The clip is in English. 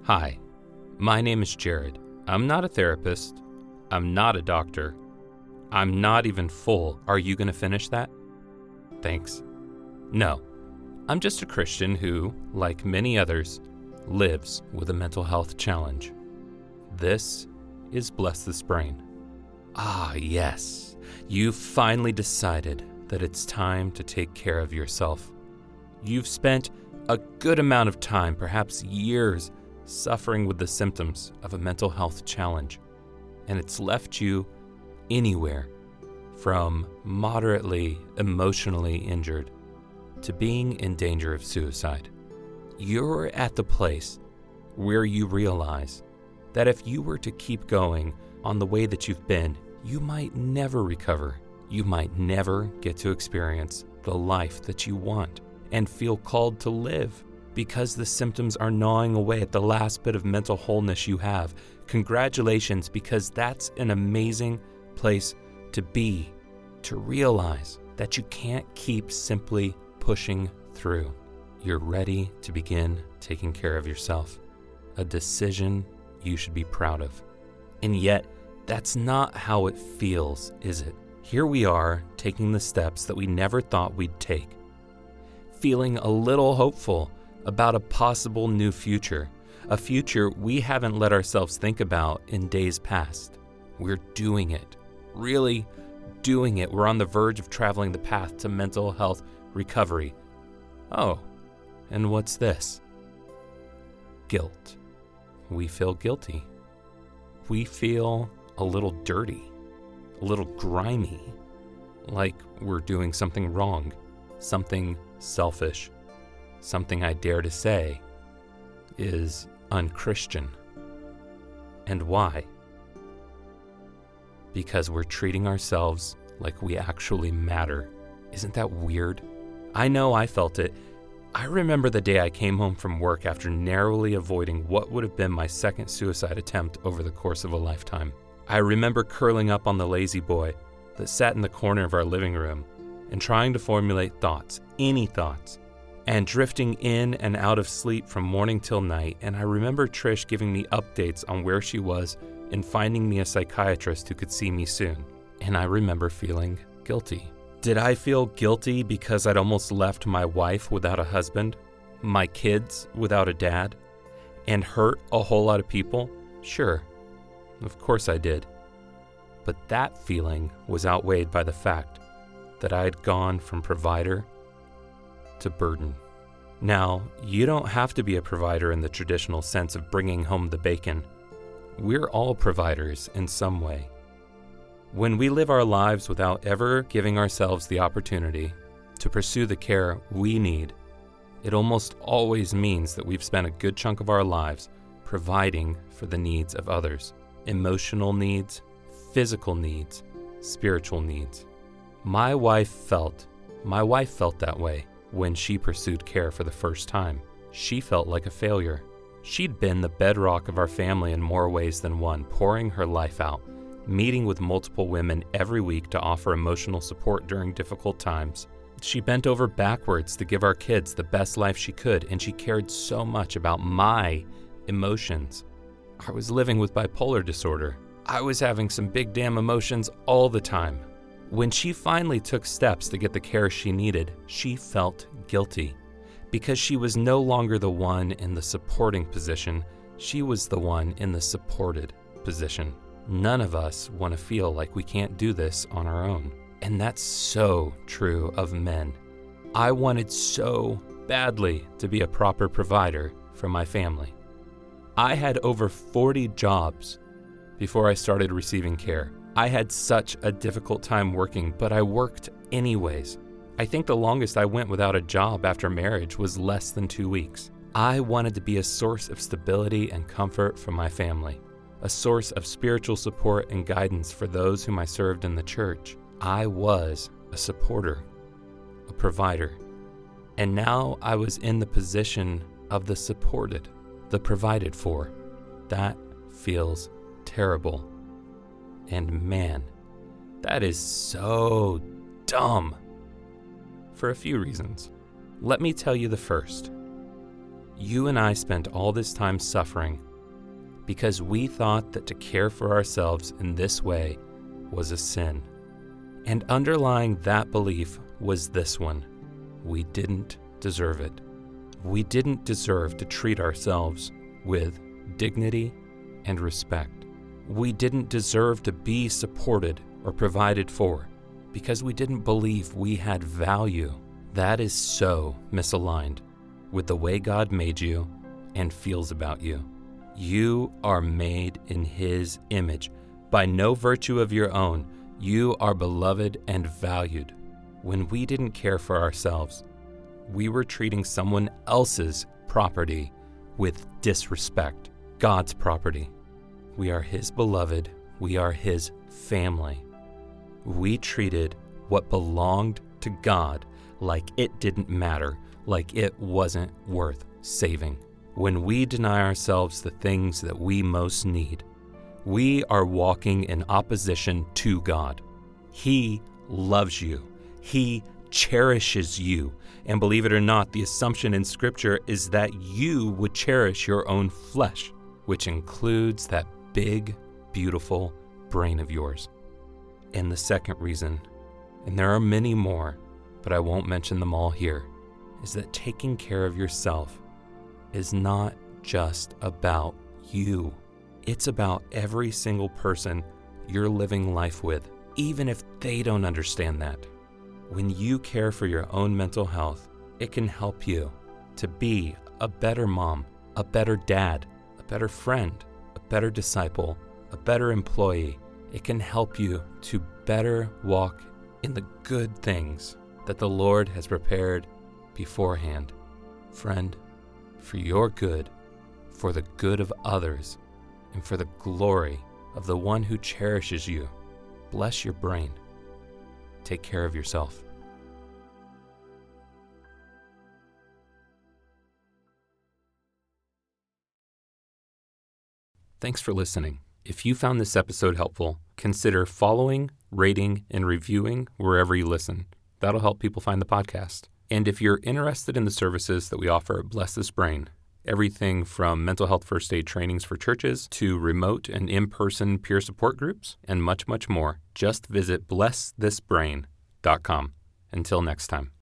Hi, my name is Jared. I'm not a therapist. I'm not a doctor. I'm not even full. Are you going to finish that? Thanks. No, I'm just a Christian who, like many others, lives with a mental health challenge. This is Bless This Brain. Ah, yes, you've finally decided that it's time to take care of yourself. You've spent a good amount of time, perhaps years, suffering with the symptoms of a mental health challenge, and it's left you anywhere from moderately emotionally injured to being in danger of suicide. You're at the place where you realize that if you were to keep going on the way that you've been, you might never recover. You might never get to experience the life that you want and feel called to live because the symptoms are gnawing away at the last bit of mental wholeness you have. Congratulations, because that's an amazing place to be, to realize that you can't keep simply pushing through. You're ready to begin taking care of yourself, a decision you should be proud of. And yet, that's not how it feels, is it? Here we are, taking the steps that we never thought we'd take, feeling a little hopeful about a possible new future, a future we haven't let ourselves think about in days past. We're doing it, really doing it. We're on the verge of traveling the path to mental health recovery. Oh, and what's this? Guilt. We feel guilty. We feel a little dirty, a little grimy, like we're doing something wrong, something selfish, something I dare to say is unchristian. And why? Because we're treating ourselves like we actually matter. Isn't that weird? I know I felt it. I remember the day I came home from work after narrowly avoiding what would have been my second suicide attempt over the course of a lifetime. I remember curling up on the lazy boy that sat in the corner of our living room and trying to formulate thoughts, any thoughts, and drifting in and out of sleep from morning till night. And I remember Trish giving me updates on where she was and finding me a psychiatrist who could see me soon. And I remember feeling guilty. Did I feel guilty because I'd almost left my wife without a husband, my kids without a dad, and hurt a whole lot of people? Sure, of course I did. But that feeling was outweighed by the fact that I had gone from provider to burden. Now, you don't have to be a provider in the traditional sense of bringing home the bacon. We're all providers in some way. When we live our lives without ever giving ourselves the opportunity to pursue the care we need, it almost always means that we've spent a good chunk of our lives providing for the needs of others. Emotional needs, physical needs, spiritual needs. My wife felt that way when she pursued care for the first time. She felt like a failure. She'd been the bedrock of our family in more ways than one, pouring her life out, meeting with multiple women every week to offer emotional support during difficult times. She bent over backwards to give our kids the best life she could, and she cared so much about my emotions. I was living with bipolar disorder. I was having some big damn emotions all the time. When she finally took steps to get the care she needed, she felt guilty because she was no longer the one in the supporting position. She was the one in the supported position. None of us want to feel like we can't do this on our own. And that's so true of men. I wanted so badly to be a proper provider for my family. I had over 40 jobs before I started receiving care. I had such a difficult time working, but I worked anyways. I think the longest I went without a job after marriage was less than 2 weeks. I wanted to be a source of stability and comfort for my family, a source of spiritual support and guidance for those whom I served in the church. I was a supporter, a provider, and now I was in the position of the supported, the provided for. That feels terrible. And man, that is so dumb. For a few reasons. Let me tell you the first. You and I spent all this time suffering because we thought that to care for ourselves in this way was a sin. And underlying that belief was this one: we didn't deserve it. We didn't deserve to treat ourselves with dignity and respect. We didn't deserve to be supported or provided for because we didn't believe we had value. That is so misaligned with the way God made you and feels about you. You are made in His image. By no virtue of your own, you are beloved and valued. When we didn't care for ourselves, we were treating someone else's property with disrespect. God's property. We are His beloved. We are His family. We treated what belonged to God like it didn't matter, like it wasn't worth saving. When we deny ourselves the things that we most need, we are walking in opposition to God. He loves you. He cherishes you. And believe it or not, the assumption in Scripture is that you would cherish your own flesh, which includes that big, beautiful brain of yours. And the second reason, and there are many more, but I won't mention them all here, is that taking care of yourself is not just about you. It's about every single person you're living life with, even if they don't understand that. When you care for your own mental health, it can help you to be a better mom, a better dad, a better friend, a better disciple, a better employee. It can help you to better walk in the good things that the Lord has prepared beforehand. Friend, for your good, for the good of others, and for the glory of the one who cherishes you, bless your brain. Take care of yourself. Thanks for listening. If you found this episode helpful, consider following, rating, and reviewing wherever you listen. That'll help people find the podcast. And if you're interested in the services that we offer at Bless This Brain, everything from mental health first aid trainings for churches to remote and in-person peer support groups, and much, much more, just visit blessthisbrain.com. Until next time.